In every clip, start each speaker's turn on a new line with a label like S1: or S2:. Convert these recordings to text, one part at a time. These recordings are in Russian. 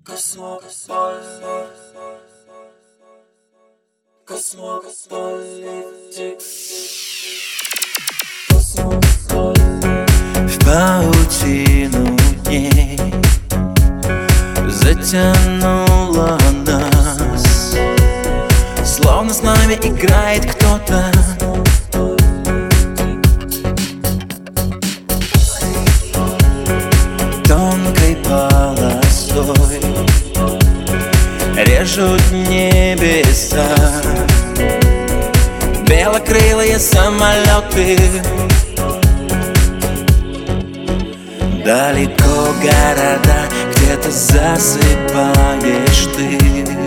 S1: В паутину дней затянула нас, словно с нами играет кто-то. Тонкой полосой режут небеса белокрылые самолеты. Далеко города, где-то засыпаешь ты,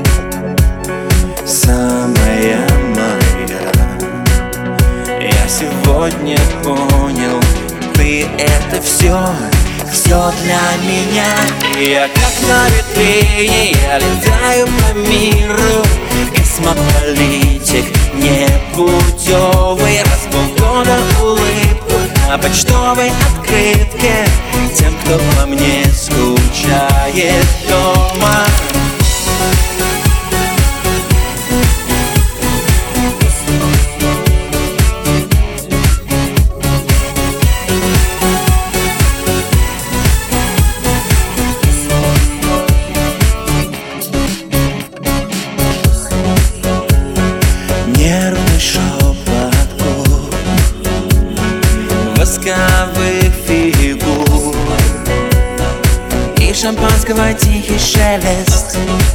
S1: самая моя. Я сегодня понял, ты это все для меня. Я как на витрине, я летаю по миру, космополитик непутевый, раз в полгода улыбку на почтовой открытке тем, кто по мне скучает дома. Нервный шепот губ, восковых фигур и шампанского тихий шелест.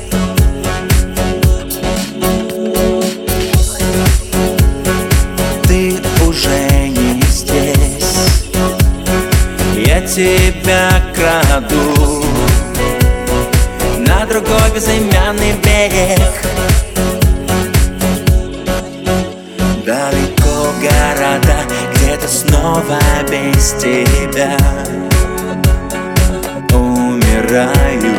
S1: Ты уже не здесь, я тебя краду на другой безымянный берег. Далеко города, где-то снова без тебя умираю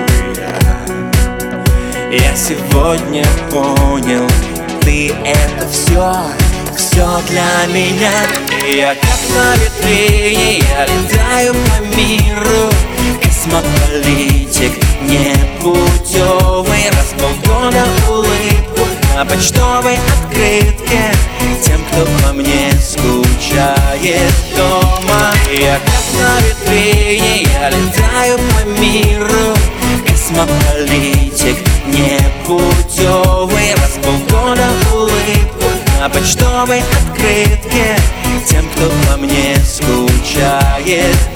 S1: я. Я сегодня понял, ты это все для меня. Я как на витрине, я летаю по миру, космополитик непутевый, раз в полгода улыбку на почтовой открытке тем, кто по мне скучает дома. Я как на витрине, я летаю по миру, космополитик непутевый, раз в полгода улыбку на почтовой открытке тем, кто по мне скучает